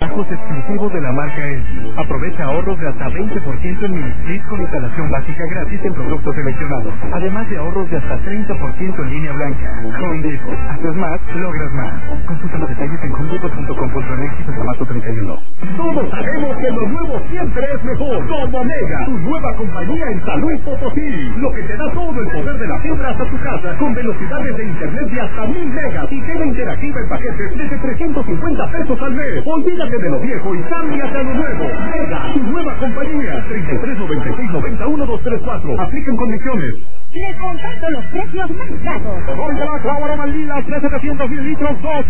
bajos exclusivos de la marca LG. Aprovecha ahorros de hasta 20% en mini split con instalación básica gratis en productos seleccionados. Además de ahorros de hasta 30% en línea blanca. Home Depot. Haces más, logras más. Consulta los detalles en homedepot.com.mx hasta marzo 31. Todos sabemos que lo nuevo siempre es mejor. Como Mega, tu nueva compañía en San Luis Potosí. Lo que te da todo el poder de la fibra hasta tu casa, con velocidades de internet de hasta 1000 megas y tele interactiva en paquetes desde 350 pesos al mes. Olvídate de lo viejo y cámbiate a lo nuevo. Mega, tu nueva compañía. 3396-91234. Apliquen condiciones. Les comparto los precios más bajos. Con la Clábara Maldilas, 3,700 mililitros, 2